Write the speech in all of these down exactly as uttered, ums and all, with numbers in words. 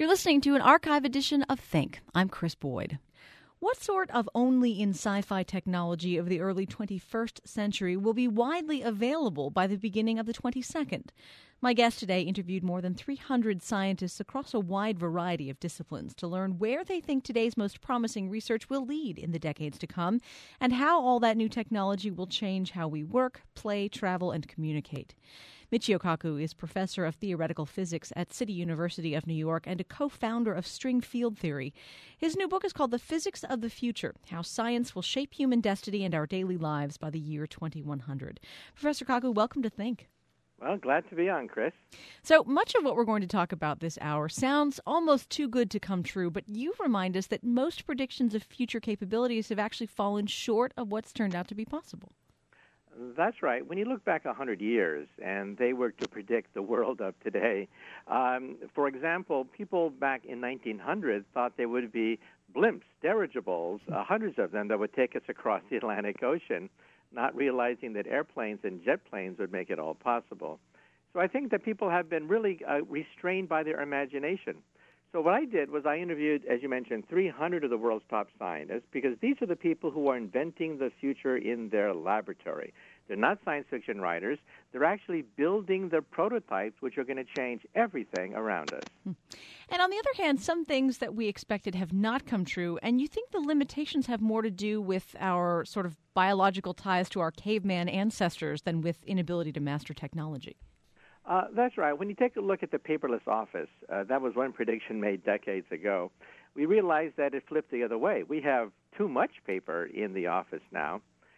You're listening to an archive edition of Think. I'm Chris Boyd. What sort of only in sci-fi technology of the early twenty-first century will be widely available by the beginning of the twenty-second? My guest today interviewed more than three hundred scientists across a wide variety of disciplines to learn where they think today's most promising research will lead in the decades to come and how all that new technology will change how we work, play, travel, and communicate. Michio Kaku is professor of theoretical physics at City University of New York and a co-founder of string field theory. His new book is called The Physics of the Future: How Science Will Shape Human Destiny and Our Daily Lives by the Year twenty-one hundred. Professor Kaku, welcome to Think. Well, glad to be on, Chris. So much of what we're going to talk about this hour sounds almost too good to come true, but you remind us that most predictions of future capabilities have actually fallen short of what's turned out to be possible. That's right. When you look back one hundred years and they were to predict the world of today, um, for example, people back in nineteen hundred thought there would be blimps, dirigibles, uh, hundreds of them that would take us across the Atlantic Ocean, not realizing that airplanes and jet planes would make it all possible. So I think that people have been really uh, restrained by their imagination. So what I did was I interviewed, as you mentioned, three hundred of the world's top scientists, because these are the people who are inventing the future in their laboratory. They're not science fiction writers. They're actually building the prototypes which are going to change everything around us. And on the other hand, some things that we expected have not come true, and you think the limitations have more to do with our sort of biological ties to our caveman ancestors than with inability to master technology. Uh, that's right. When you take a look at the paperless office, uh, that was one prediction made decades ago. We realized that it flipped the other way. We have too much paper in the office now.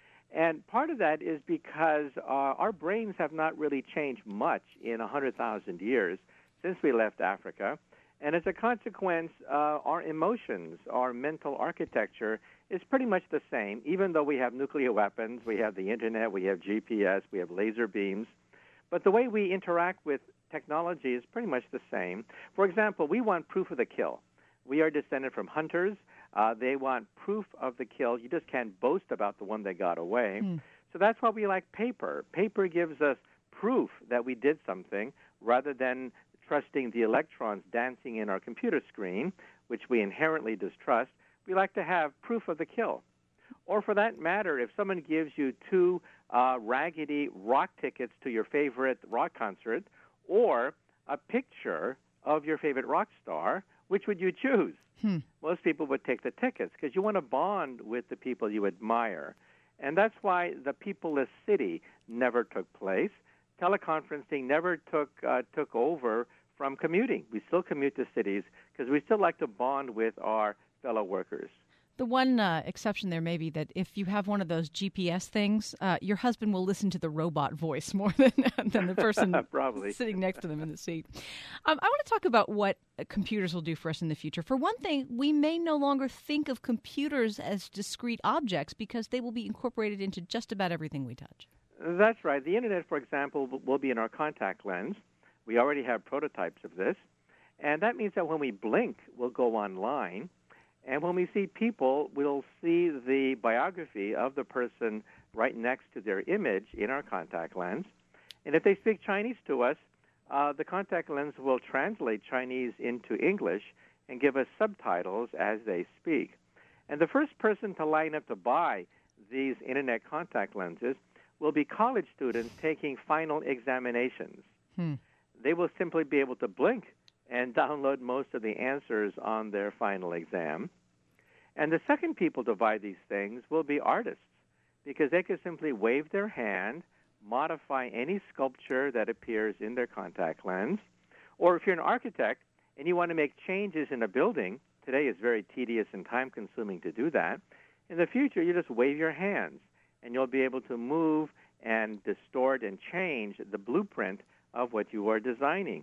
And part of that is because uh, our brains have not really changed much in one hundred thousand years since we left Africa. And as a consequence, uh, our emotions, our mental architecture is pretty much the same, even though we have nuclear weapons, we have the Internet, we have G P S, we have laser beams. But the way we interact with technology is pretty much the same. For example, we want proof of the kill. We are descended from hunters. Uh, they want proof of the kill. You just can't boast about the one that got away. Mm. So that's why we like paper. Paper gives us proof that we did something rather than trusting the electrons dancing in our computer screen, which we inherently distrust. We like to have proof of the kill. Or for that matter, if someone gives you two uh, raggedy rock tickets to your favorite rock concert or a picture of your favorite rock star, which would you choose? Hmm. Most people would take the tickets because you want to bond with the people you admire. And that's why the peopleless city never took place. Teleconferencing never took uh, took over from commuting. We still commute to cities because we still like to bond with our fellow workers. The one uh, exception there may be that if you have one of those G P S things, uh, your husband will listen to the robot voice more than, than the person Probably. sitting next to them in the seat. Um, I want to talk about what computers will do for us in the future. For one thing, we may no longer think of computers as discrete objects because they will be incorporated into just about everything we touch. That's right. The Internet, for example, will be in our contact lens. We already have prototypes of this. And that means that when we blink, we'll go online. And when we see people, we'll see the biography of the person right next to their image in our contact lens. And if they speak Chinese to us, uh, the contact lens will translate Chinese into English and give us subtitles as they speak. And the first person to line up to buy these Internet contact lenses will be college students taking final examinations. Hmm. They will simply be able to blink and download most of the answers on their final exam. And the second people to buy these things will be artists, because they can simply wave their hand, modify any sculpture that appears in their contact lens. Or if you're an architect and you want to make changes in a building, today is very tedious and time-consuming to do that. In the future, you just wave your hands, and you'll be able to move and distort and change the blueprint of what you are designing.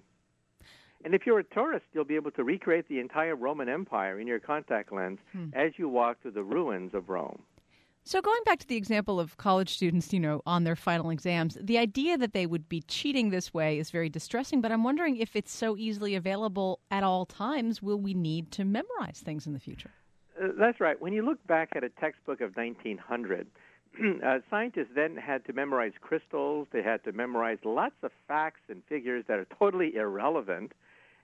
And if you're a tourist, you'll be able to recreate the entire Roman Empire in your contact lens hmm. as you walk through the ruins of Rome. So going back to the example of college students, you know, on their final exams, the idea that they would be cheating this way is very distressing, but I'm wondering if it's so easily available at all times, will we need to memorize things in the future? Uh, that's right. When you look back at a textbook of nineteen hundred, uh, scientists then had to memorize crystals. They had to memorize lots of facts and figures that are totally irrelevant.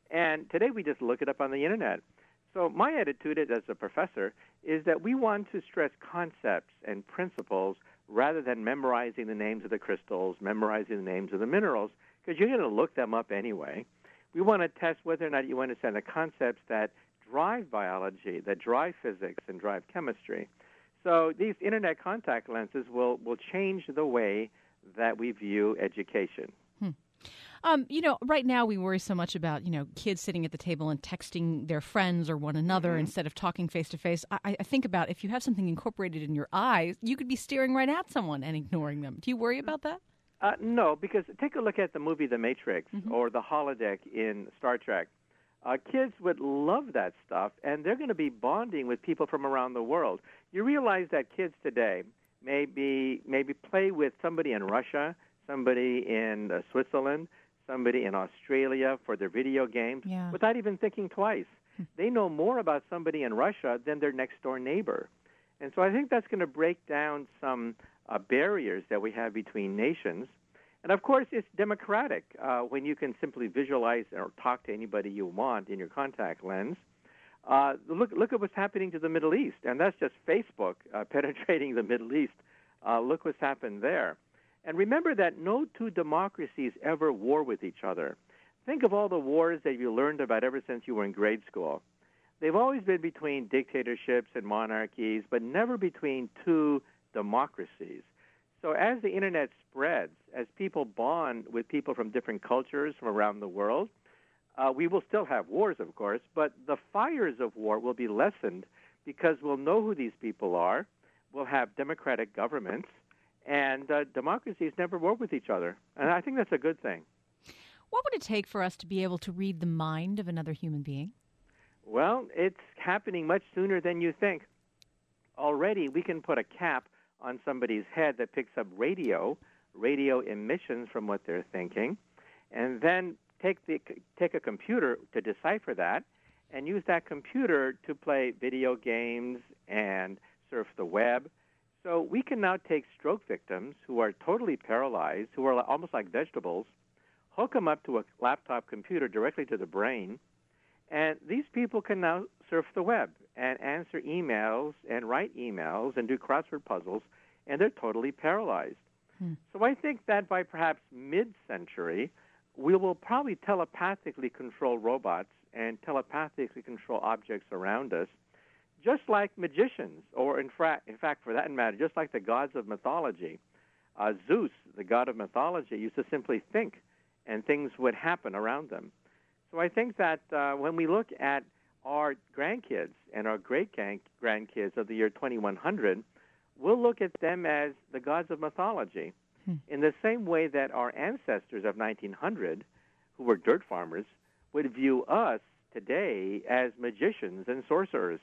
And today we just look it up on the internet. So my attitude as a professor is that we want to stress concepts and principles rather than memorizing the names of the crystals, memorizing the names of the minerals, because you're going to look them up anyway. We want to test whether or not you understand the concepts that drive biology, that drive physics, and drive chemistry. So these internet contact lenses will, will change the way that we view education. Hmm. Um, you know, right now we worry so much about, you know, kids sitting at the table and texting their friends or one another mm-hmm. instead of talking face-to-face. I, I think about if you have something incorporated in your eyes, you could be staring right at someone and ignoring them. Do you worry about that? Uh, no, because take a look at the movie The Matrix mm-hmm. or the holodeck in Star Trek. Uh, kids would love that stuff, and they're going to be bonding with people from around the world. You realize that kids today maybe maybe play with somebody in Russia, somebody in uh, Switzerland, somebody in Australia for their video games yeah. without even thinking twice. They know more about somebody in Russia than their next-door neighbor. And so I think that's going to break down some uh, barriers that we have between nations. And, of course, it's democratic uh, when you can simply visualize or talk to anybody you want in your contact lens. Uh, look, look at what's happening to the Middle East, and that's just Facebook uh, penetrating the Middle East. Uh, look what's happened there. And remember that no two democracies ever war with each other. Think of all the wars that you learned about ever since you were in grade school. They've always been between dictatorships and monarchies, but never between two democracies. So as the Internet spreads, as people bond with people from different cultures from around the world, uh, we will still have wars, of course, but the fires of war will be lessened because we'll know who these people are. We'll have democratic governments, and uh, democracies never war with each other. And I think that's a good thing. What would it take for us to be able to read the mind of another human being? Well, it's happening much sooner than you think. Already, we can put a cap on somebody's head that picks up radio, radio emissions from what they're thinking, and then take the take a computer to decipher that and use that computer to play video games and surf the web. So we can now take stroke victims who are totally paralyzed, who are almost like vegetables, hook them up to a laptop computer directly to the brain, and these people can now surf the web and answer emails and write emails and do crossword puzzles, and they're totally paralyzed. Hmm. So I think that by perhaps mid-century, we will probably telepathically control robots and telepathically control objects around us, just like magicians, or in, fra- in fact, for that matter, just like the gods of mythology. Uh, Zeus, the god of mythology, used to simply think, and things would happen around them. So I think that uh, when we look at our grandkids and our great-grandkids of the year twenty-one hundred, we'll look at them as the gods of mythology, hmm. in the same way that our ancestors of nineteen hundred, who were dirt farmers, would view us today as magicians and sorcerers.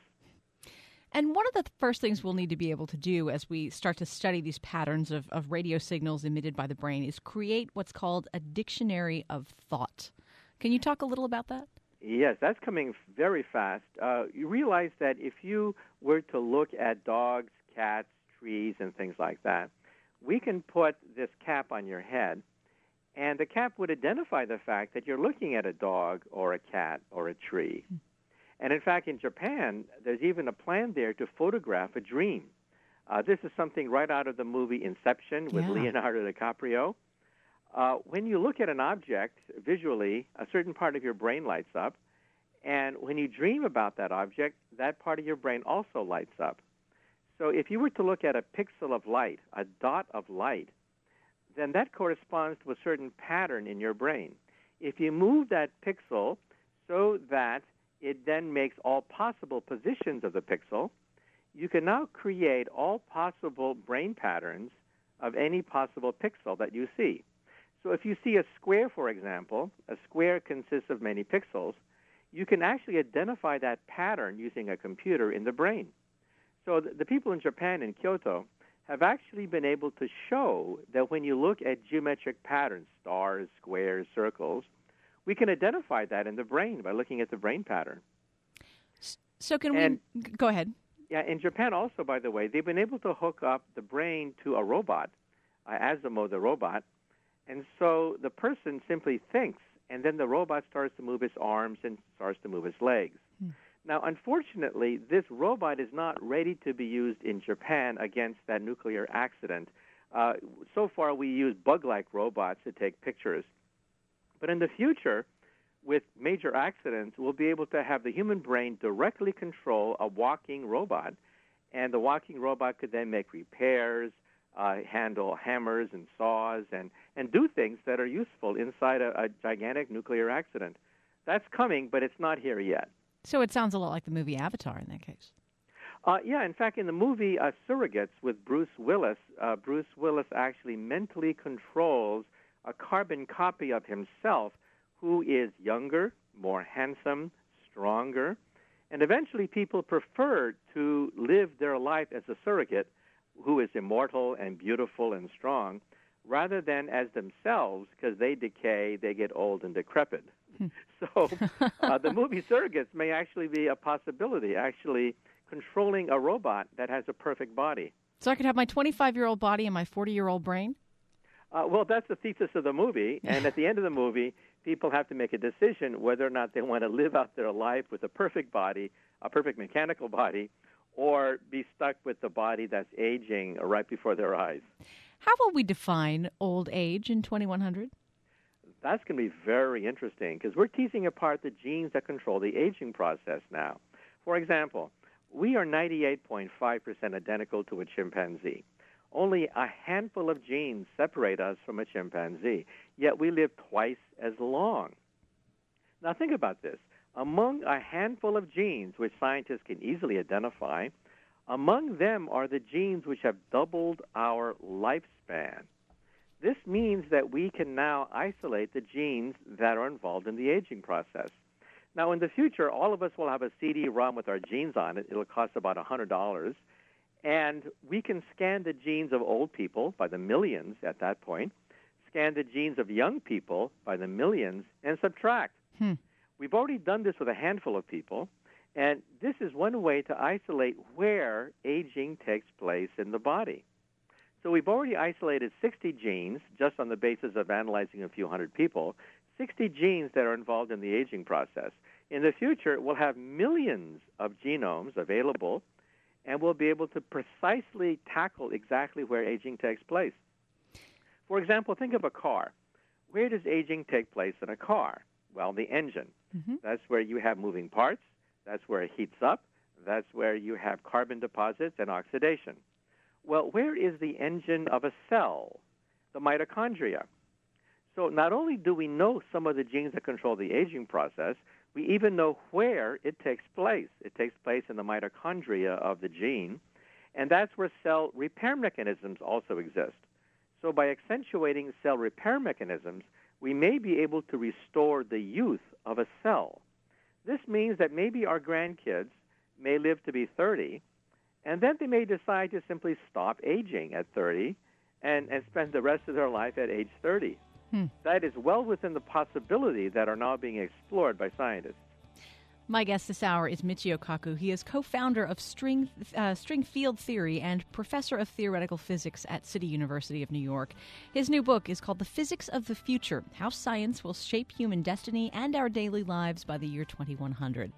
And one of the first things we'll need to be able to do as we start to study these patterns of, of radio signals emitted by the brain is create what's called a dictionary of thought. Can you talk a little about that? Yes, that's coming very fast. Uh, you realize that if you were to look at dogs, cats, trees, and things like that, we can put this cap on your head, and the cap would identify the fact that you're looking at a dog or a cat or a tree. Hmm. And in fact, in Japan, there's even a plan there to photograph a dream. Uh, this is something right out of the movie Inception with yeah. Leonardo DiCaprio. Uh, when you look at an object visually, a certain part of your brain lights up. And when you dream about that object, that part of your brain also lights up. So if you were to look at a pixel of light, a dot of light, then that corresponds to a certain pattern in your brain. If you move that pixel so that it then makes all possible positions of the pixel, you can now create all possible brain patterns of any possible pixel that you see. So if you see a square, for example, a square consists of many pixels, you can actually identify that pattern using a computer in the brain. So the, the people in Japan, in Kyoto, have actually been able to show that when you look at geometric patterns, stars, squares, circles, we can identify that in the brain by looking at the brain pattern. So can and, we... Go ahead. Yeah, in Japan also, by the way, they've been able to hook up the brain to a robot, uh, Asimo the robot, and so the person simply thinks, and then the robot starts to move its arms and starts to move its legs. Hmm. Now, unfortunately, this robot is not ready to be used in Japan against that nuclear accident. Uh, so far, we use bug-like robots to take pictures. But in the future, with major accidents, we'll be able to have the human brain directly control a walking robot, and the walking robot could then make repairs, uh, handle hammers and saws, and, and do things that are useful inside a, a gigantic nuclear accident. That's coming, but it's not here yet. So it sounds a lot like the movie Avatar in that case. Uh, yeah, in fact, in the movie uh, Surrogates with Bruce Willis, uh, Bruce Willis actually mentally controls a carbon copy of himself who is younger, more handsome, stronger, and eventually people prefer to live their life as a surrogate who is immortal and beautiful and strong rather than as themselves because they decay, they get old and decrepit. So uh, the movie Surrogates may actually be a possibility, actually controlling a robot that has a perfect body. So I could have my twenty-five-year-old body and my forty-year-old brain? Uh, well, that's the thesis of the movie, and at the end of the movie, people have to make a decision whether or not they want to live out their life with a perfect body, a perfect mechanical body, or be stuck with the body that's aging right before their eyes. How will we define old age in twenty-one hundred? That's going to be very interesting because we're teasing apart the genes that control the aging process now. For example, we are ninety-eight point five percent identical to a chimpanzee. Only a handful of genes separate us from a chimpanzee, yet we live twice as long. Now think about this. Among a handful of genes which scientists can easily identify, among them are the genes which have doubled our lifespan. This means that we can now isolate the genes that are involved in the aging process. Now, in the future, all of us will have a C D ROM with our genes on it. It'll cost about one hundred dollars. And we can scan the genes of old people by the millions at that point, scan the genes of young people by the millions, and subtract. Hmm. We've already done this with a handful of people, and this is one way to isolate where aging takes place in the body. So we've already isolated sixty genes just on the basis of analyzing a few hundred people, sixty genes that are involved in the aging process. In the future, we'll have millions of genomes available, and we'll be able to precisely tackle exactly where aging takes place. For example, think of a car. Where does aging take place in a car? Well, the engine. Mm-hmm. That's where you have moving parts. That's where it heats up. That's where you have carbon deposits and oxidation. Well, where is the engine of a cell? The mitochondria. So not only do we know some of the genes that control the aging process, we even know where it takes place. It takes place in the mitochondria of the gene, and that's where cell repair mechanisms also exist. So by accentuating cell repair mechanisms, we may be able to restore the youth of a cell. This means that maybe our grandkids may live to be thirty, and then they may decide to simply stop aging at thirty and, and spend the rest of their life at age thirty. Hmm. That is well within the possibility that are now being explored by scientists. My guest this hour is Michio Kaku. He is co-founder of String, uh, String Field Theory and professor of theoretical physics at City University of New York. His new book is called The Physics of the Future: How Science Will Shape Human Destiny and Our Daily Lives by the Year twenty-one hundred.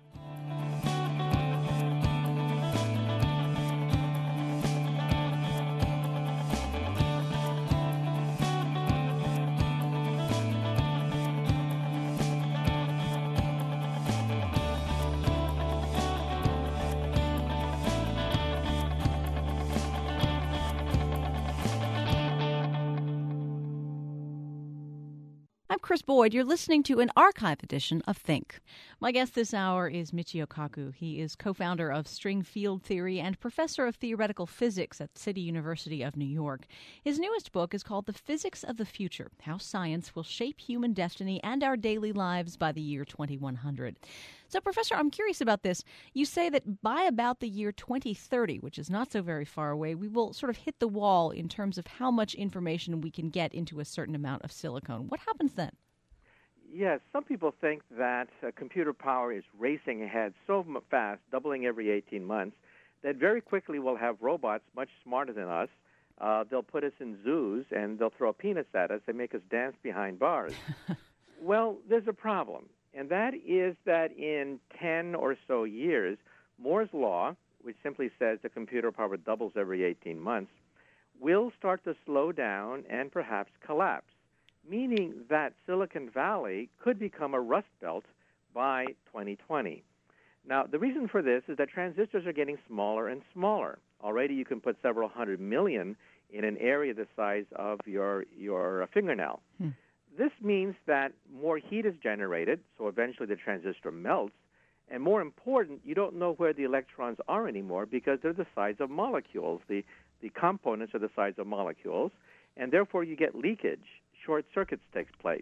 I'm Chris Boyd. You're listening to an archive edition of Think. My guest this hour is Michio Kaku. He is co-founder of String Field Theory and professor of theoretical physics at City University of New York. His newest book is called The Physics of the Future: How Science Will Shape Human Destiny and Our Daily Lives by the Year twenty-one hundred. So, Professor, I'm curious about this. You say that by about the year twenty thirty, which is not so very far away, we will sort of hit the wall in terms of how much information we can get into a certain amount of silicon. What happens then? Yes, some people think that uh, computer power is racing ahead so fast, doubling every eighteen months, that very quickly we'll have robots much smarter than us. Uh, they'll put us in zoos, and they'll throw peanuts at us and make us dance behind bars. Well, there's a problem, and that is that in ten or so years, Moore's Law, which simply says the computer power doubles every eighteen months, will start to slow down and perhaps collapse, meaning that Silicon Valley could become a rust belt by twenty twenty. Now, the reason for this is that transistors are getting smaller and smaller. Already you can put several hundred million in an area the size of your, your fingernail. Hmm. This means that more heat is generated, so eventually the transistor melts, and more important, you don't know where the electrons are anymore because they're the size of molecules. The, the components are the size of molecules, and therefore you get leakage. Short circuits takes place.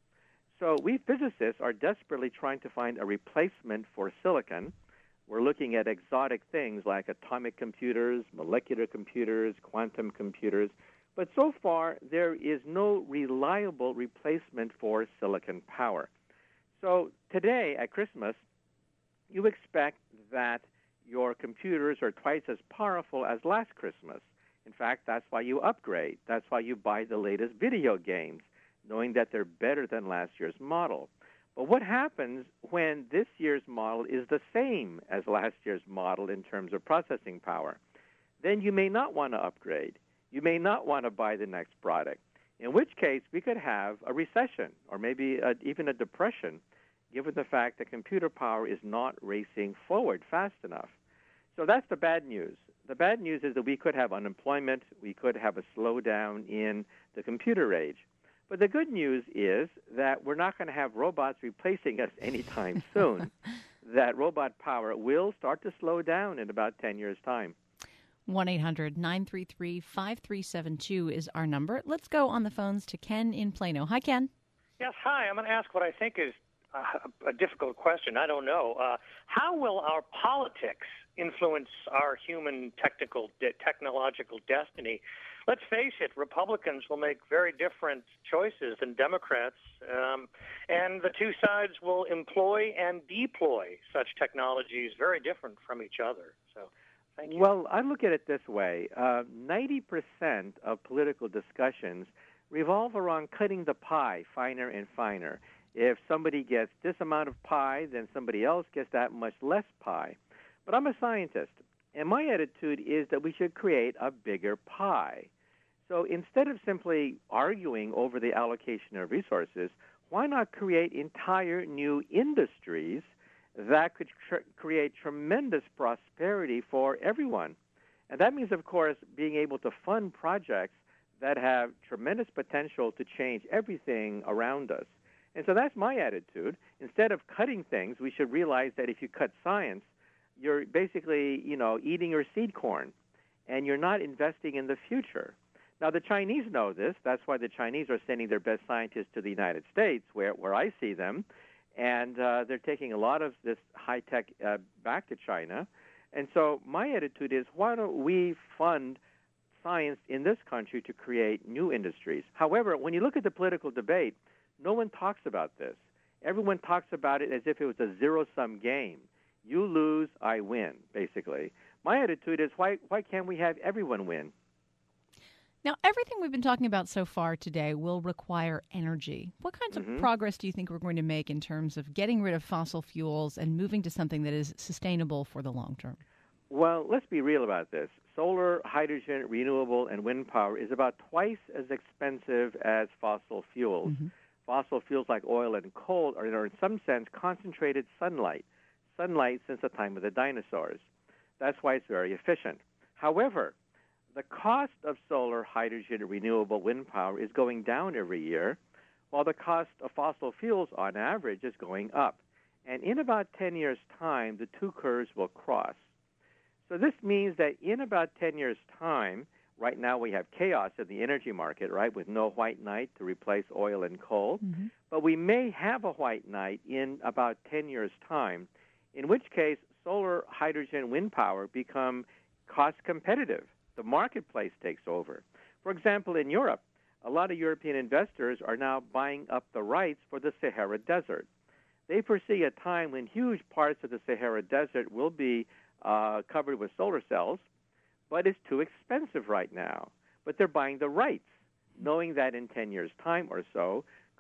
So we physicists are desperately trying to find a replacement for silicon. We're looking at exotic things like atomic computers, molecular computers, quantum computers, but so far there is no reliable replacement for silicon power. So today at Christmas, you expect that your computers are twice as powerful as last Christmas. In fact, that's why you upgrade. That's why you buy the latest video games, knowing that they're better than last year's model. But what happens when this year's model is the same as last year's model in terms of processing power? Then you may not want to upgrade. You may not want to buy the next product, in which case we could have a recession or maybe a, even a depression, given the fact that computer power is not racing forward fast enough. So that's the bad news. The bad news is that we could have unemployment. We could have a slowdown in the computer age. But the good news is that we're not going to have robots replacing us anytime soon. That robot power will start to slow down in about ten years' time. one eight hundred nine three three five three seven two is our number. Let's go on the phones to Ken in Plano. Hi, Ken. Yes, hi. I'm going to ask what I think is a, a difficult question. I don't know. Uh, how will our politics influence our human technical, de- technological destiny? Let's face it, Republicans will make very different choices than Democrats, um, and the two sides will employ and deploy such technologies very different from each other. So, thank you. Well, I look at it this way. Uh, ninety percent of political discussions revolve around cutting the pie finer and finer. If somebody gets this amount of pie, then somebody else gets that much less pie. But I'm a scientist, and my attitude is that we should create a bigger pie. So instead of simply arguing over the allocation of resources, why not create entire new industries that could tr- create tremendous prosperity for everyone? And that means, of course, being able to fund projects that have tremendous potential to change everything around us. And so that's my attitude. Instead of cutting things, we should realize that if you cut science, you're basically, you know, eating your seed corn, and you're not investing in the future. Now, the Chinese know this. That's why the Chinese are sending their best scientists to the United States, where, where I see them, and uh, they're taking a lot of this high-tech uh, back to China. And so my attitude is, why don't we fund science in this country to create new industries? However, when you look at the political debate, no one talks about this. Everyone talks about it as if it was a zero-sum game. You lose, I win, basically. My attitude is, why why can't we have everyone win? Now, everything we've been talking about so far today will require energy. What kinds mm-hmm. of progress do you think we're going to make in terms of getting rid of fossil fuels and moving to something that is sustainable for the long term? Well, let's be real about this. Solar, hydrogen, renewable, and wind power is about twice as expensive as fossil fuels. Mm-hmm. Fossil fuels like oil and coal are, are in some sense, concentrated sunlight. Sunlight since the time of the dinosaurs. That's why it's very efficient. However, the cost of solar, hydrogen, and renewable wind power is going down every year, while the cost of fossil fuels on average is going up. And in about ten years' time, the two curves will cross. So this means that in about ten years' time, right now we have chaos in the energy market, right, with no white knight to replace oil and coal. Mm-hmm. But we may have a white knight in about ten years' time, in which case solar, hydrogen, wind power become cost competitive. The marketplace takes over. For example, in Europe, a lot of European investors are now buying up the rights for the Sahara Desert. They foresee a time when huge parts of the Sahara Desert will be uh, covered with solar cells, but it's too expensive right now. But they're buying the rights, knowing that in ten years' time or so,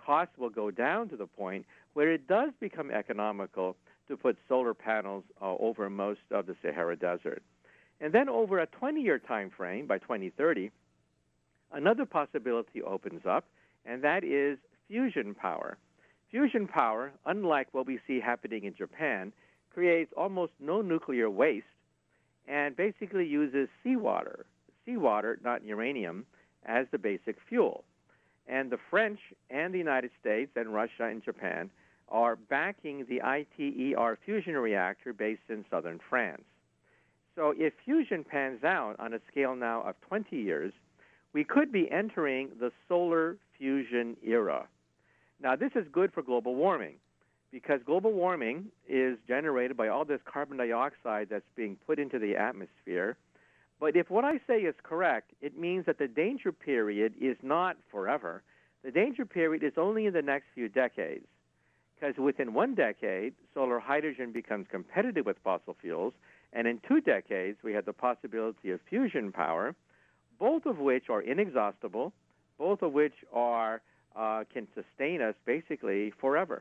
costs will go down to the point where it does become economical to put solar panels uh, over most of the Sahara Desert. And then over a twenty-year time frame, by twenty thirty, another possibility opens up, and that is fusion power. Fusion power, unlike what we see happening in Japan, creates almost no nuclear waste and basically uses seawater, seawater, not uranium, as the basic fuel. And the French and the United States and Russia and Japan are backing the I T E R fusion reactor based in southern France. So if fusion pans out on a scale now of twenty years, we could be entering the solar fusion era. Now, this is good for global warming because global warming is generated by all this carbon dioxide that's being put into the atmosphere. But if what I say is correct, it means that the danger period is not forever. The danger period is only in the next few decades, because within one decade, solar hydrogen becomes competitive with fossil fuels, and in two decades, we have the possibility of fusion power, both of which are inexhaustible, both of which are uh, can sustain us basically forever.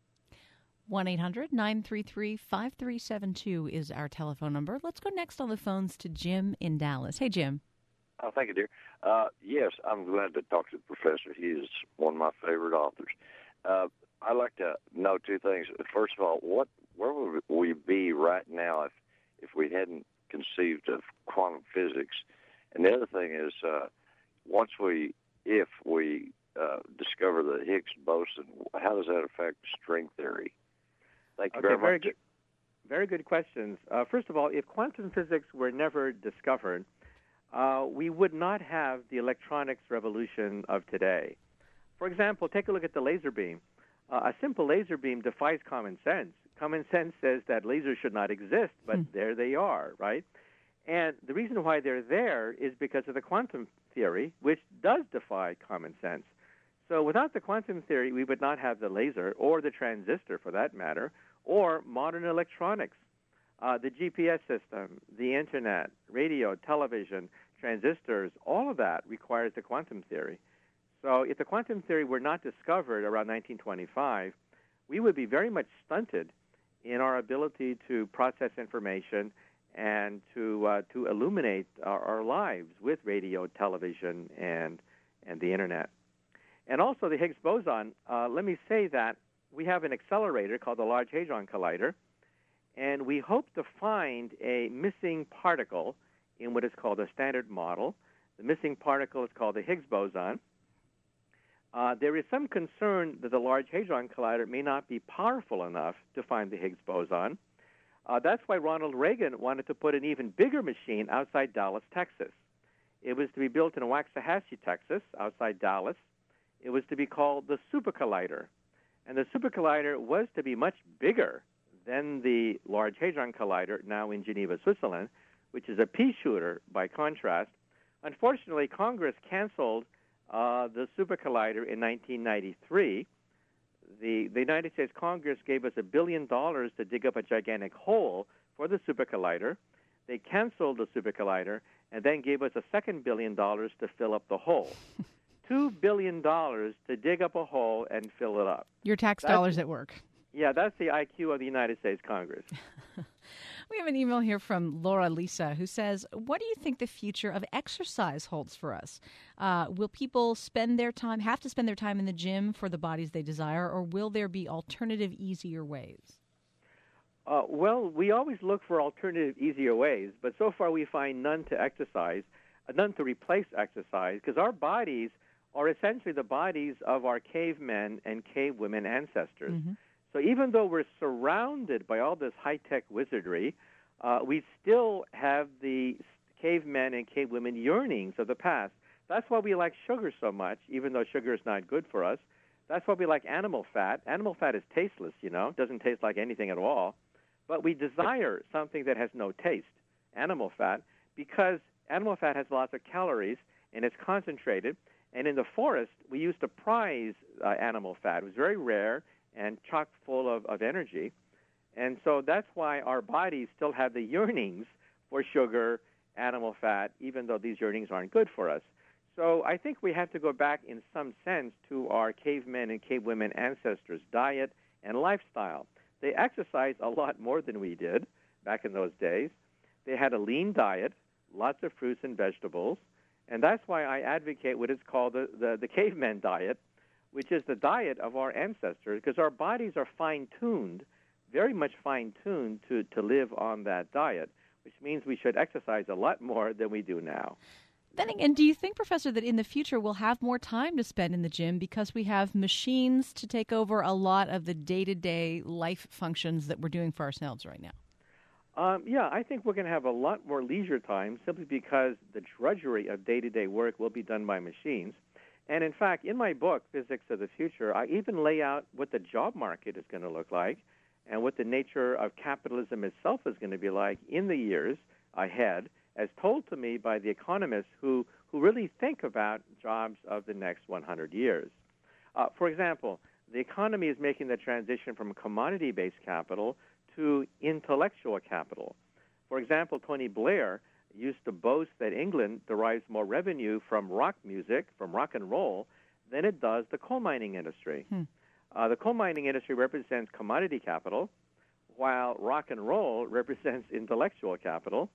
one eight hundred nine three three five three seven two is our telephone number. Let's go next on the phones to Jim in Dallas. Hey, Jim. Oh, thank you, dear. Uh, yes, I'm glad to talk to the professor. He is one of my favorite authors. Uh, I'd like to know two things. First of all, what where would we be right now if, if we hadn't conceived of quantum physics? And the other thing is, uh, once we, if we uh, discover the Higgs boson, how does that affect string theory? Thank you okay, very, very much. Good, very good questions. Uh, first of all, if quantum physics were never discovered, uh, we would not have the electronics revolution of today. For example, take a look at the laser beam. Uh, a simple laser beam defies common sense. Common sense says that lasers should not exist, but hmm. there they are, right? And the reason why they're there is because of the quantum theory, which does defy common sense. So without the quantum theory, we would not have the laser or the transistor, for that matter, or modern electronics. Uh, the G P S system, the Internet, radio, television, transistors, all of that requires the quantum theory. So if the quantum theory were not discovered around nineteen twenty-five, we would be very much stunted in our ability to process information and to uh, to illuminate our, our lives with radio, television, and and the Internet. And also the Higgs boson, uh, let me say that we have an accelerator called the Large Hadron Collider, and we hope to find a missing particle in what is called a standard model. The missing particle is called the Higgs boson. Uh, there is some concern that the Large Hadron Collider may not be powerful enough to find the Higgs boson. Uh, that's why Ronald Reagan wanted to put an even bigger machine outside Dallas, Texas. It was to be built in Waxahachie, Texas, outside Dallas. It was to be called the Super Collider. And the Super Collider was to be much bigger than the Large Hadron Collider, now in Geneva, Switzerland, which is a pea shooter by contrast. Unfortunately, Congress canceled uh, the Super Collider in nineteen ninety-three. The, the United States Congress gave us a billion dollars to dig up a gigantic hole for the Super Collider. They canceled the Super Collider and then gave us a second billion dollars to fill up the hole. Two billion dollars to dig up a hole and fill it up. Your tax that's, dollars at work. Yeah, that's the I Q of the United States Congress. We have an email here from Laura Lisa who says, what do you think the future of exercise holds for us? Uh, will people spend their time, have to spend their time in the gym for the bodies they desire, or will there be alternative, easier ways? Uh, well, we always look for alternative, easier ways, but so far we find none to exercise, uh, none to replace exercise, because our bodies are essentially the bodies of our cavemen and cavewomen ancestors. Mm-hmm. So even though we're surrounded by all this high-tech wizardry, uh, we still have the cavemen and cavewomen yearnings of the past. That's why we like sugar so much, even though sugar is not good for us. That's why we like animal fat. Animal fat is tasteless, you know, doesn't taste like anything at all. But we desire something that has no taste, animal fat, because animal fat has lots of calories and it's concentrated. And in the forest, we used to prize uh, animal fat. It was very rare and chock full of, of energy. And so that's why our bodies still have the yearnings for sugar, animal fat, even though these yearnings aren't good for us. So I think we have to go back in some sense to our cavemen and cavewomen ancestors' diet and lifestyle. They exercised a lot more than we did back in those days. They had a lean diet, lots of fruits and vegetables, and that's why I advocate what is called the, the, the caveman diet, which is the diet of our ancestors, because our bodies are fine-tuned, very much fine-tuned to, to live on that diet, which means we should exercise a lot more than we do now. Then again, do you think, Professor, that in the future we'll have more time to spend in the gym because we have machines to take over a lot of the day-to-day life functions that we're doing for ourselves right now? Um, yeah, I think we're going to have a lot more leisure time simply because the drudgery of day-to-day work will be done by machines. And in fact, in my book, Physics of the Future, I even lay out what the job market is going to look like and what the nature of capitalism itself is going to be like in the years ahead, as told to me by the economists who, who really think about jobs of the next one hundred years. Uh, for example, the economy is making the transition from commodity-based capital to intellectual capital. For example, Tony Blair used to boast that England derives more revenue from rock music, from rock and roll, than it does the coal mining industry. Hmm. Uh, the coal mining industry represents commodity capital, while rock and roll represents intellectual capital.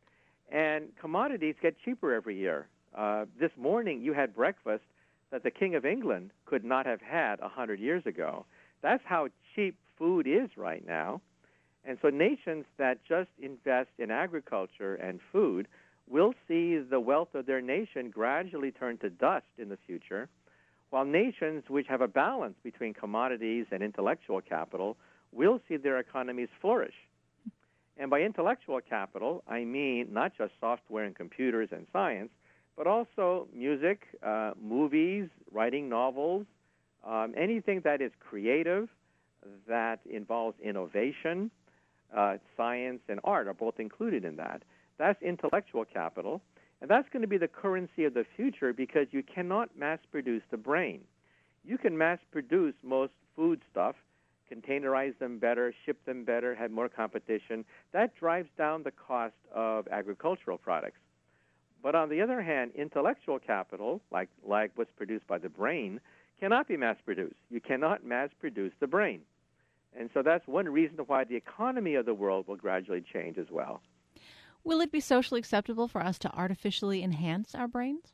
And commodities get cheaper every year. Uh, this morning you had breakfast that the King of England could not have had one hundred years ago. That's how cheap food is right now. And so nations that just invest in agriculture and food will see the wealth of their nation gradually turn to dust in the future, while nations which have a balance between commodities and intellectual capital will see their economies flourish. And by intellectual capital, I mean not just software and computers and science, but also music, uh, movies, writing novels, um, anything that is creative, that involves innovation, uh, science and art are both included in that. That's intellectual capital, and that's going to be the currency of the future because you cannot mass-produce the brain. You can mass-produce most food stuff, containerize them better, ship them better, have more competition. That drives down the cost of agricultural products. But on the other hand, intellectual capital, like, like what's produced by the brain, cannot be mass-produced. You cannot mass-produce the brain. And so that's one reason why the economy of the world will gradually change as well. Will it be socially acceptable for us to artificially enhance our brains?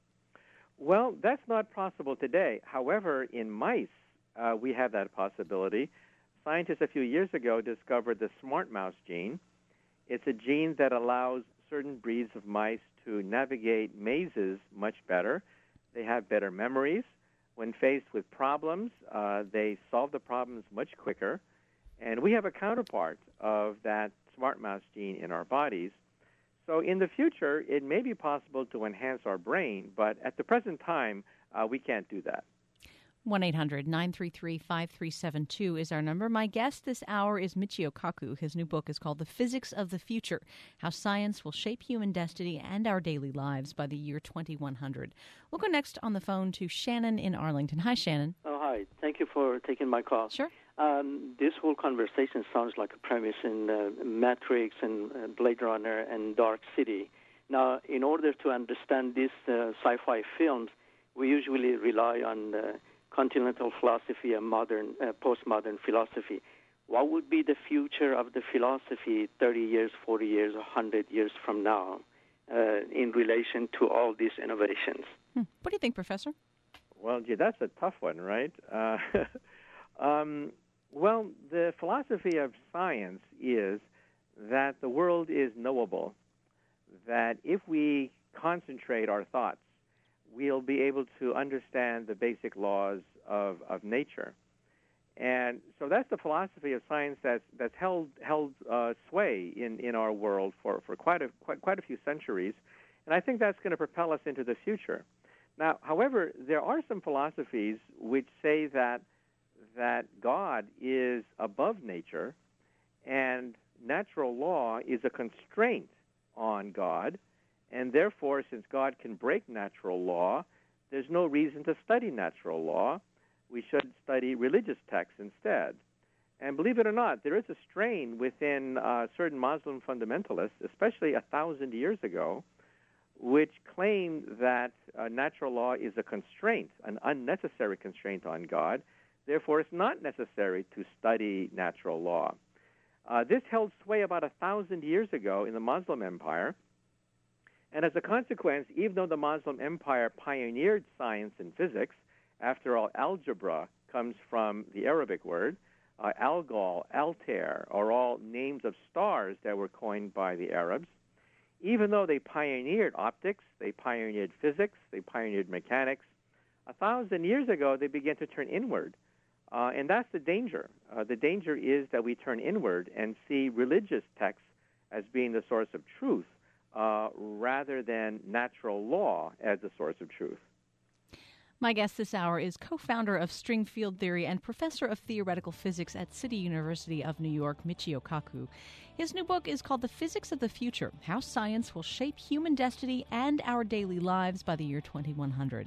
Well, that's not possible today. However, in mice, Uh, we have that possibility. Scientists a few years ago discovered the smart mouse gene. It's a gene that allows certain breeds of mice to navigate mazes much better. They have better memories. When faced with problems, uh, they solve the problems much quicker. And we have a counterpart of that smart mouse gene in our bodies. So in the future, it may be possible to enhance our brain, but at the present time, uh, we can't do that. one eight hundred nine three three five three seven two is our number. My guest this hour is Michio Kaku. His new book is called The Physics of the Future, How Science Will Shape Human Destiny and Our Daily Lives by the Year twenty-one hundred. We'll go next on the phone to Shannon in Arlington. Hi, Shannon. Oh, hi. Thank you for taking my call. Sure. Um, this whole conversation sounds like a premise in uh, Matrix and uh, Blade Runner and Dark City. Now, in order to understand these uh, sci-fi films, we usually rely on uh, continental philosophy and modern, uh, postmodern philosophy. What would be the future of the philosophy thirty years, forty years, one hundred years from now uh, in relation to all these innovations? Hmm. What do you think, Professor? Well, gee, that's a tough one, right? Uh, um, well, the philosophy of science is that the world is knowable, that if we concentrate our thoughts, we'll be able to understand the basic laws of, of nature. And so that's the philosophy of science that's, that's held, held uh, sway in, in our world for, for quite, a, quite, quite a few centuries. And I think that's going to propel us into the future. Now, however, there are some philosophies which say that, that God is above nature and natural law is a constraint on God. And therefore, since God can break natural law, there's no reason to study natural law. We should study religious texts instead. And believe it or not, there is a strain within uh, certain Muslim fundamentalists, especially a thousand years ago, which claim that uh, natural law is a constraint, an unnecessary constraint on God. Therefore, it's not necessary to study natural law. Uh, this held sway about a thousand years ago in the Muslim Empire. And as a consequence, even though the Muslim Empire pioneered science and physics, after all, algebra comes from the Arabic word, uh, Algol, Altair are all names of stars that were coined by the Arabs. Even though they pioneered optics, they pioneered physics, they pioneered mechanics, a thousand years ago they began to turn inward. Uh, and that's the danger. Uh, the danger is that we turn inward and see religious texts as being the source of truth uh, rather than natural law as the source of truth. My guest this hour is co-founder of string field theory and professor of theoretical physics at City University of New York, Michio Kaku. His new book is called The Physics of the Future: How Science Will Shape Human Destiny and Our Daily Lives by the Year twenty-one hundred.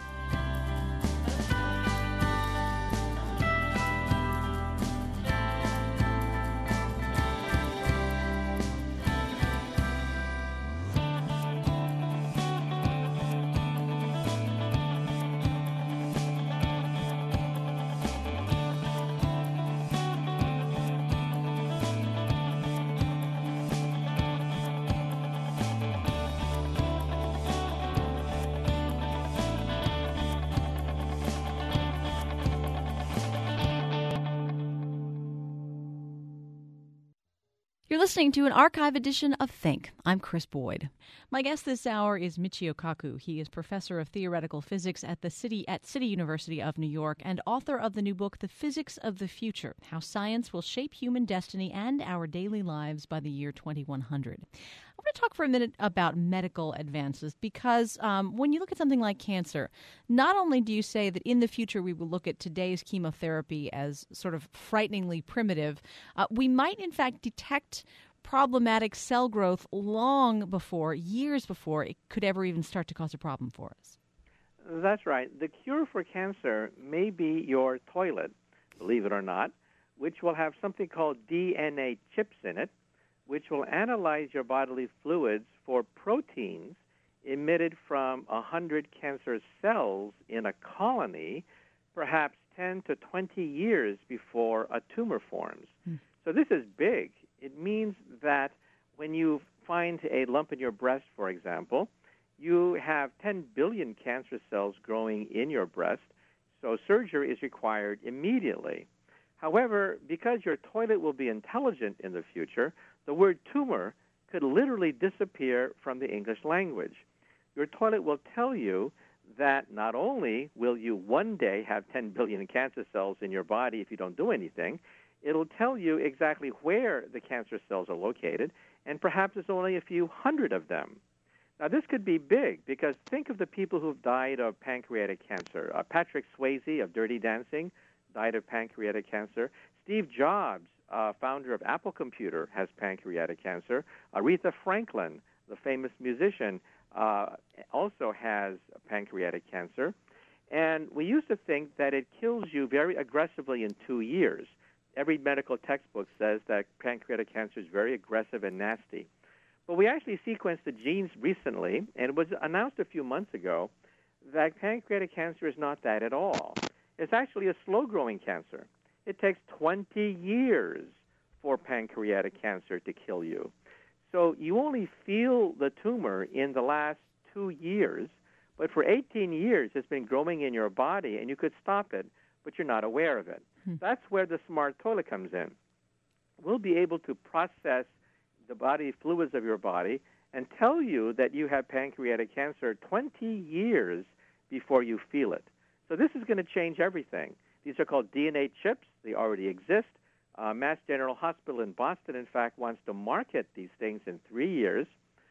You're listening to an archive edition of Think. I'm Chris Boyd. My guest this hour is Michio Kaku. He is professor of theoretical physics at the City at City University of New York and author of the new book, The Physics of the Future: How Science Will Shape Human Destiny and Our Daily Lives by the Year twenty-one hundred. I want to talk for a minute about medical advances because um, when you look at something like cancer, not only do you say that in the future we will look at today's chemotherapy as sort of frighteningly primitive, uh, we might in fact detect problematic cell growth long before, years before it could ever even start to cause a problem for us. That's right. The cure for cancer may be your toilet, believe it or not, which will have something called D N A chips in it, which will analyze your bodily fluids for proteins emitted from one hundred cancer cells in a colony, perhaps ten to twenty years before a tumor forms. Hmm. So this is big. It means that when you find a lump in your breast, for example, you have ten billion cancer cells growing in your breast, so surgery is required immediately. However, because your toilet will be intelligent in the future, the word tumor could literally disappear from the English language. Your toilet will tell you that not only will you one day have ten billion cancer cells in your body if you don't do anything, it'll tell you exactly where the cancer cells are located, and perhaps it's only a few hundred of them. Now, this could be big because think of the people who've died of pancreatic cancer. Uh, Patrick Swayze of Dirty Dancing died of pancreatic cancer. Steve Jobs, uh, founder of Apple Computer, has pancreatic cancer. Aretha Franklin, the famous musician, uh, also has pancreatic cancer. And we used to think that it kills you very aggressively in two years. Every medical textbook says that pancreatic cancer is very aggressive and nasty. But we actually sequenced the genes recently, and it was announced a few months ago that pancreatic cancer is not that at all. It's actually a slow-growing cancer. It takes twenty years for pancreatic cancer to kill you. So you only feel the tumor in the last two years, but for eighteen years it's been growing in your body, and you could stop it, but you're not aware of it. Hmm. That's where the smart toilet comes in. We'll be able to process the body fluids of your body and tell you that you have pancreatic cancer twenty years before you feel it. So this is going to change everything. These are called D N A chips. They already exist. Uh, Mass General Hospital in Boston, in fact, wants to market these things in three years.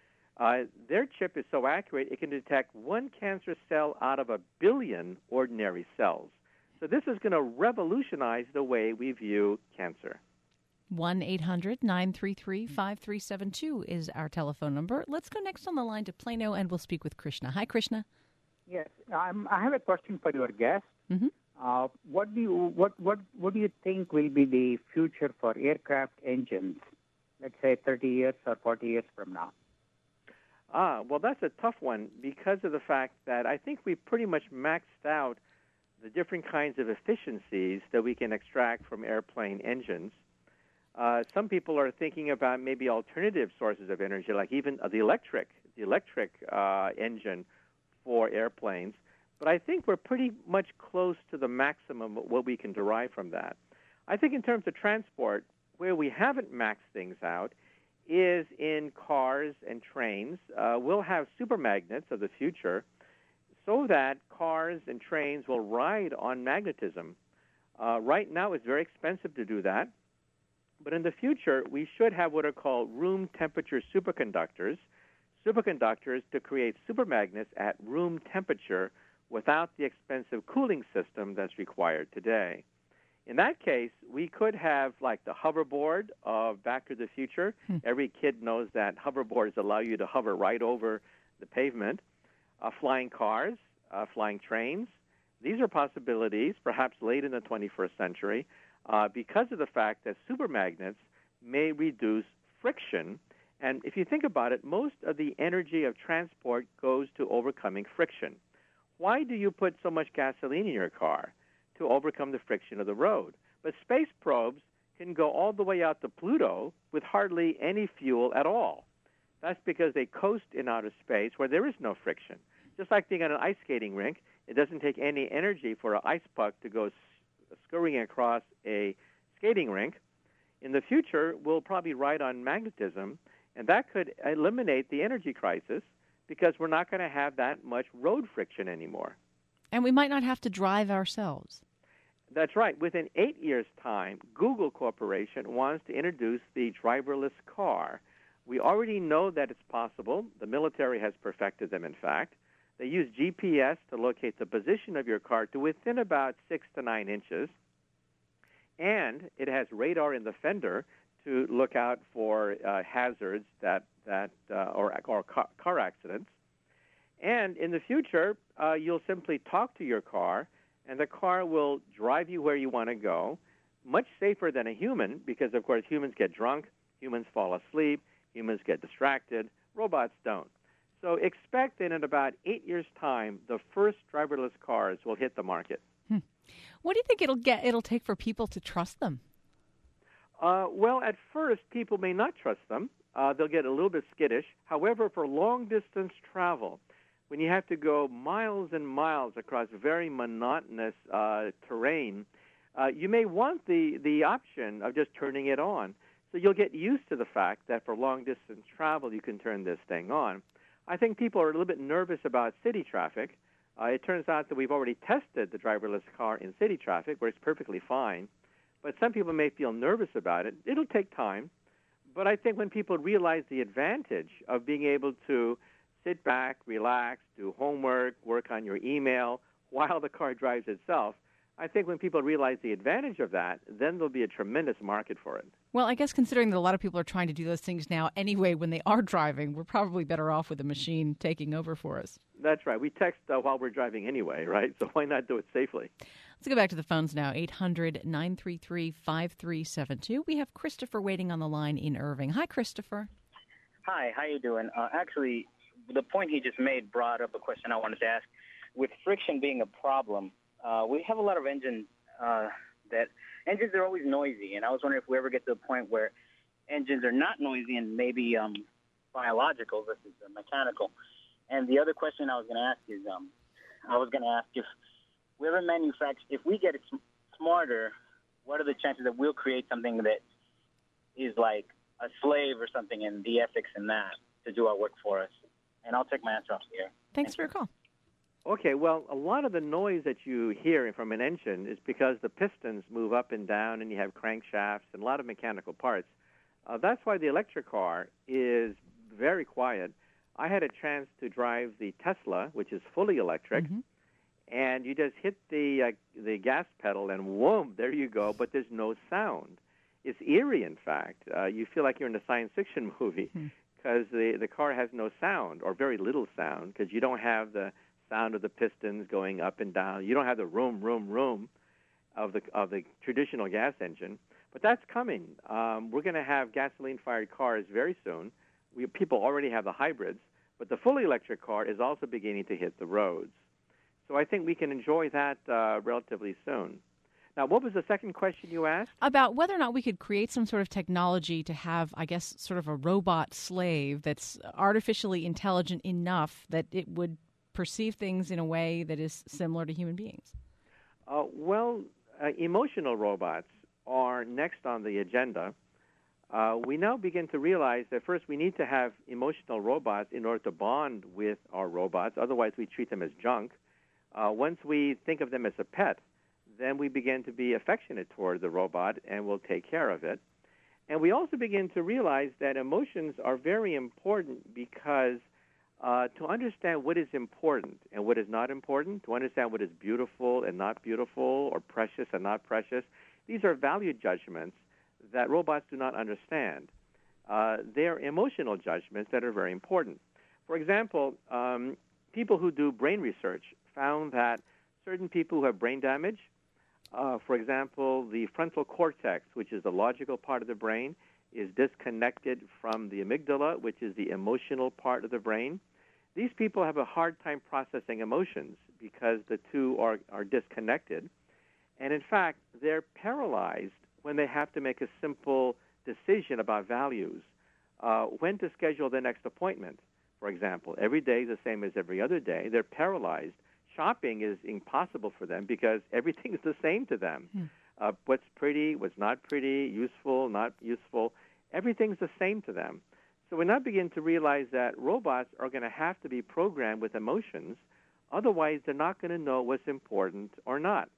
Uh, their chip is so accurate, it can detect one cancer cell out of a billion ordinary cells. So this is going to revolutionize the way we view cancer. one eight hundred nine three three five three seven two is our telephone number. Let's go next on the line to Plano, and we'll speak with Krishna. Hi, Krishna. Yes, um, I have a question for your guest. Mm-hmm. Uh, what do you what, what what do you think will be the future for aircraft engines? Let's say thirty years or forty years from now. Ah, well, that's a tough one because of the fact that I think we've pretty much maxed out the different kinds of efficiencies that we can extract from airplane engines. Uh, some people are thinking about maybe alternative sources of energy, like even uh, the electric, the electric uh, engine for airplanes. But I think we're pretty much close to the maximum of what we can derive from that. I think in terms of transport, where we haven't maxed things out is in cars and trains. Uh, we'll have supermagnets of the future so that cars and trains will ride on magnetism. Uh, right now, it's very expensive to do that. But in the future, we should have what are called room temperature superconductors, superconductors to create supermagnets at room temperature without the expensive cooling system that's required today. In that case, we could have like the hoverboard of Back to the Future. Hmm. Every kid knows that hoverboards allow you to hover right over the pavement. Uh, flying cars, uh, flying trains. These are possibilities, perhaps late in the twenty-first century, uh, because of the fact that supermagnets may reduce friction. And if you think about it, most of the energy of transport goes to overcoming friction. Why do you put so much gasoline in your car? To overcome the friction of the road. But space probes can go all the way out to Pluto with hardly any fuel at all. That's because they coast in outer space where there is no friction. Just like being on an ice skating rink, it doesn't take any energy for an ice puck to go scurrying across a skating rink. In the future, we'll probably ride on magnetism, and that could eliminate the energy crisis because we're not going to have that much road friction anymore. And we might not have to drive ourselves. That's right. Within eight years' time, Google Corporation wants to introduce the driverless car. We already know that it's possible. The military has perfected them, in fact. They use G P S to locate the position of your car to within about six to nine inches. And it has radar in the fender to look out for uh, hazards that, that uh, or, or car, car accidents. And in the future, uh, you'll simply talk to your car, and the car will drive you where you want to go, much safer than a human because, of course, humans get drunk, humans fall asleep, humans get distracted, robots don't. So expect that in about eight years' time, the first driverless cars will hit the market. Hmm. What do you think it'll get? It'll take for people to trust them? Uh, well, at first, people may not trust them. Uh, they'll get a little bit skittish. However, for long-distance travel, when you have to go miles and miles across very monotonous uh, terrain, uh, you may want the, the option of just turning it on. So you'll get used to the fact that for long-distance travel, you can turn this thing on. I think people are a little bit nervous about city traffic. Uh, it turns out that we've already tested the driverless car in city traffic, where it's perfectly fine. But some people may feel nervous about it. It'll take time. But I think when people realize the advantage of being able to sit back, relax, do homework, work on your email while the car drives itself, I think when people realize the advantage of that, then there'll be a tremendous market for it. Well, I guess considering that a lot of people are trying to do those things now anyway when they are driving, we're probably better off with a machine taking over for us. That's right. We text uh, while we're driving anyway, right? So why not do it safely? Let's go back to the phones now, eight hundred, nine three three, five three seven two. We have Christopher waiting on the line in Irving. Hi, Christopher. Hi, how you doing? Uh, actually, the point he just made brought up a question I wanted to ask. With friction being a problem, uh, we have a lot of engines uh, that engines are always noisy, and I was wondering if we ever get to the point where engines are not noisy and maybe um, biological versus uh, mechanical. And the other question I was going to ask is, um, I was going to ask if we ever manufacture, if we get it smarter, what are the chances that we'll create something that is like a slave or something, and the ethics in that to do our work for us? And I'll take my answer off here. Thanks for your call. Okay, well, a lot of the noise that you hear from an engine is because the pistons move up and down and you have crankshafts and a lot of mechanical parts. Uh, that's why the electric car is very quiet. I had a chance to drive the Tesla, which is fully electric, mm-hmm. and you just hit the uh, the gas pedal and whoom, there you go, but there's no sound. It's eerie, in fact. Uh, you feel like you're in a science fiction movie because mm-hmm. the, the car has no sound or very little sound because you don't have the sound of the pistons going up and down. You don't have the room, room, room of the of the traditional gas engine. But that's coming. Um, we're going to have gasoline-fired cars very soon. We, people already have the hybrids. But the fully electric car is also beginning to hit the roads. So I think we can enjoy that uh, relatively soon. Now, what was the second question you asked? About whether or not we could create some sort of technology to have, I guess, sort of a robot slave that's artificially intelligent enough that it would perceive things in a way that is similar to human beings. Uh, well, uh, emotional robots are next on the agenda. Uh, we now begin to realize that first we need to have emotional robots in order to bond with our robots. Otherwise, we treat them as junk. Uh, once we think of them as a pet, then we begin to be affectionate toward the robot and we'll take care of it. And we also begin to realize that emotions are very important because uh, to understand what is important and what is not important, to understand what is beautiful and not beautiful or precious and not precious, these are value judgments that robots do not understand. Uh, they're emotional judgments that are very important. For example, um, people who do brain research found that certain people who have brain damage, Uh, for example, the frontal cortex, which is the logical part of the brain, is disconnected from the amygdala, which is the emotional part of the brain. These people have a hard time processing emotions because the two are, are disconnected. And in fact, they're paralyzed when they have to make a simple decision about values. Uh, when to schedule their next appointment, for example. Every day is the same as every other day. They're paralyzed. Shopping is impossible for them because everything's the same to them. Hmm. Uh, what's pretty, what's not pretty, useful, not useful, everything's the same to them. So we now begin to realize that robots are going to have to be programmed with emotions. Otherwise, they're not going to know what's important or not.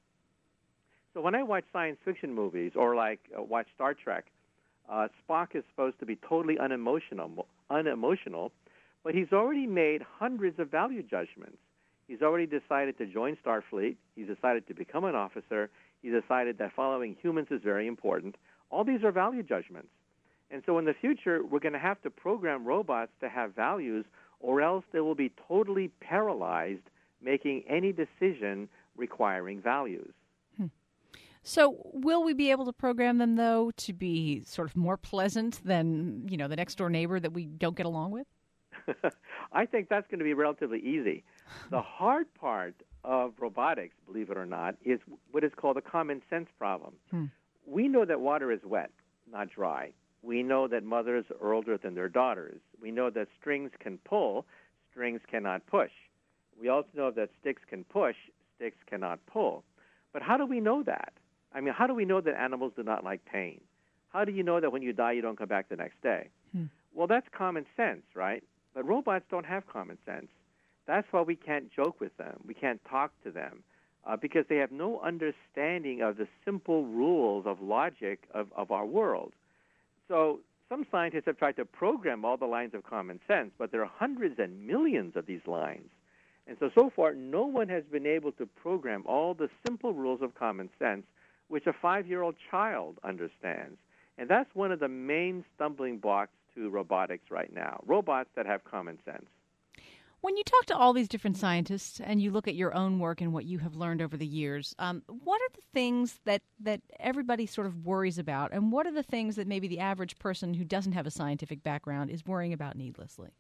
So when I watch science fiction movies or like uh, watch Star Trek, uh, Spock is supposed to be totally unemotional, unemotional, but he's already made hundreds of value judgments. He's already decided to join Starfleet. He's decided to become an officer. He decided that following humans is very important. All these are value judgments. And so in the future, we're going to have to program robots to have values, or else they will be totally paralyzed making any decision requiring values. Hmm. So will we be able to program them, though, to be sort of more pleasant than, you know, the next-door neighbor that we don't get along with? I think that's going to be relatively easy. The hard part of robotics, believe it or not, is what is called a common sense problem. Hmm. We know that water is wet, not dry. We know that mothers are older than their daughters. We know that strings can pull, strings cannot push. We also know that sticks can push, sticks cannot pull. But how do we know that? I mean, how do we know that animals do not like pain? How do you know that when you die, you don't come back the next day? Hmm. Well, that's common sense, right? But robots don't have common sense. That's why we can't joke with them. We can't talk to them uh, because they have no understanding of the simple rules of logic of, of our world. So some scientists have tried to program all the lines of common sense, but there are hundreds and millions of these lines. And so, so far, no one has been able to program all the simple rules of common sense, which a five-year-old child understands. And that's one of the main stumbling blocks to robotics right now, robots that have common sense. When you talk to all these different scientists and you look at your own work and what you have learned over the years, um, what are the things that, that everybody sort of worries about, and what are the things that maybe the average person who doesn't have a scientific background is worrying about needlessly?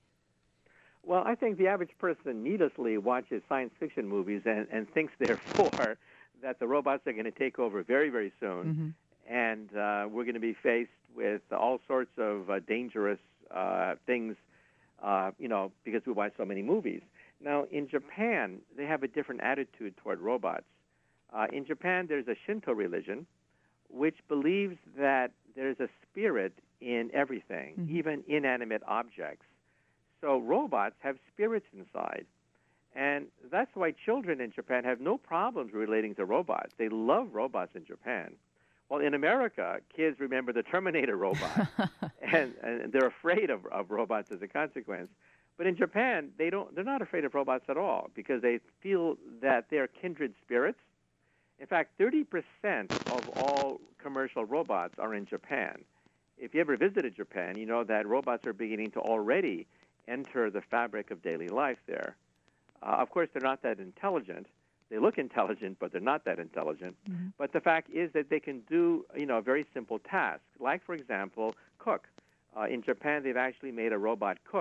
Well, I think the average person needlessly watches science fiction movies and, and thinks, therefore, that the robots are going to take over very, very soon, mm-hmm. and uh, we're going to be faced with all sorts of uh, dangerous uh, things, uh, you know, because we watch so many movies. Now, in Japan, they have a different attitude toward robots. Uh, in Japan, there's a Shinto religion which believes that there's a spirit in everything, mm-hmm. even inanimate objects. So robots have spirits inside. And that's why children in Japan have no problems relating to robots. They love robots in Japan. Well, in America, kids remember the Terminator robot, and, and they're afraid of, of robots as a consequence. But in Japan, they don't, they're not afraid of robots at all because they feel that they're kindred spirits. In fact, thirty percent of all commercial robots are in Japan. If you ever visited Japan, you know that robots are beginning to already enter the fabric of daily life there. Uh, of course, they're not that intelligent. They look intelligent, but they're not that intelligent. Mm-hmm. But the fact is that they can do, you know, a very simple task. Like, for example, cook. Uh, in Japan, they've actually made a robot cook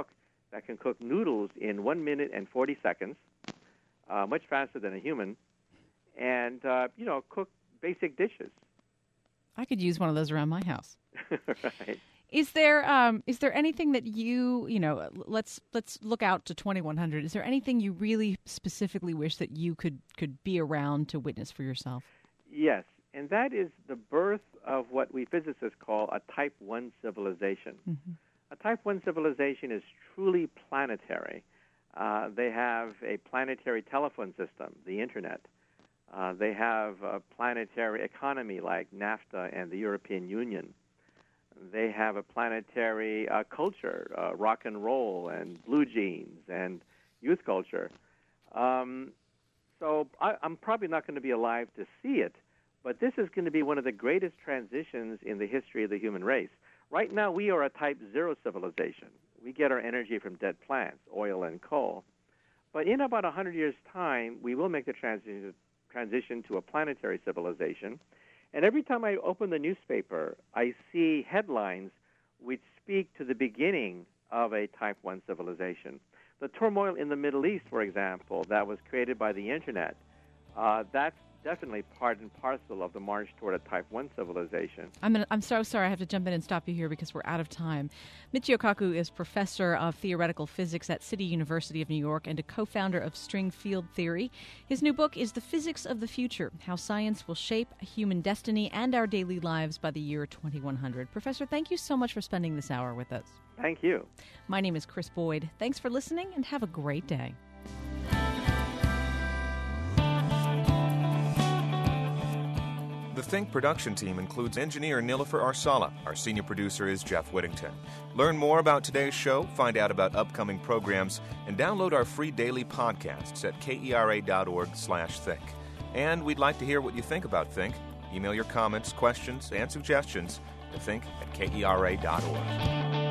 that can cook noodles in one minute and forty seconds, uh, much faster than a human, and, uh, you know, cook basic dishes. I could use one of those around my house. Right. Is there um, is there anything that you, you know, let's let's look out to twenty-one hundred. Is there anything you really specifically wish that you could, could be around to witness for yourself? Yes, and that is the birth of what we physicists call a Type one civilization. Mm-hmm. A Type one civilization is truly planetary. Uh, they have a planetary telephone system, the Internet. Uh, they have a planetary economy like NAFTA and the European Union. They have a planetary uh, culture, uh, rock and roll and blue jeans and youth culture. Um, so I, I'm probably not going to be alive to see it, but this is going to be one of the greatest transitions in the history of the human race. Right now, we are a Type zero civilization. We get our energy from dead plants, oil and coal. But in about one hundred years' time, we will make the transition transition to a planetary civilization. And every time I open the newspaper, I see headlines which speak to the beginning of a Type one civilization. The turmoil in the Middle East, for example, that was created by the Internet, uh, that's definitely part and parcel of the march toward a Type one civilization. I'm gonna, I'm so sorry I have to jump in and stop you here because we're out of time. Michio Kaku is professor of theoretical physics at City University of New York and a co-founder of String Field Theory. His new book is The Physics of the Future, How Science Will Shape Human Destiny and Our Daily Lives by the Year twenty-one hundred. Professor, thank you so much for spending this hour with us. Thank you. My name is Chris Boyd. Thanks for listening and have a great day. The Think production team includes engineer Nilofer Arsala. Our senior producer is Jeff Whittington. Learn more about today's show, find out about upcoming programs, and download our free daily podcasts at kera.org slash think. And we'd like to hear what you think about Think. Email your comments, questions, and suggestions to think at kera dot org.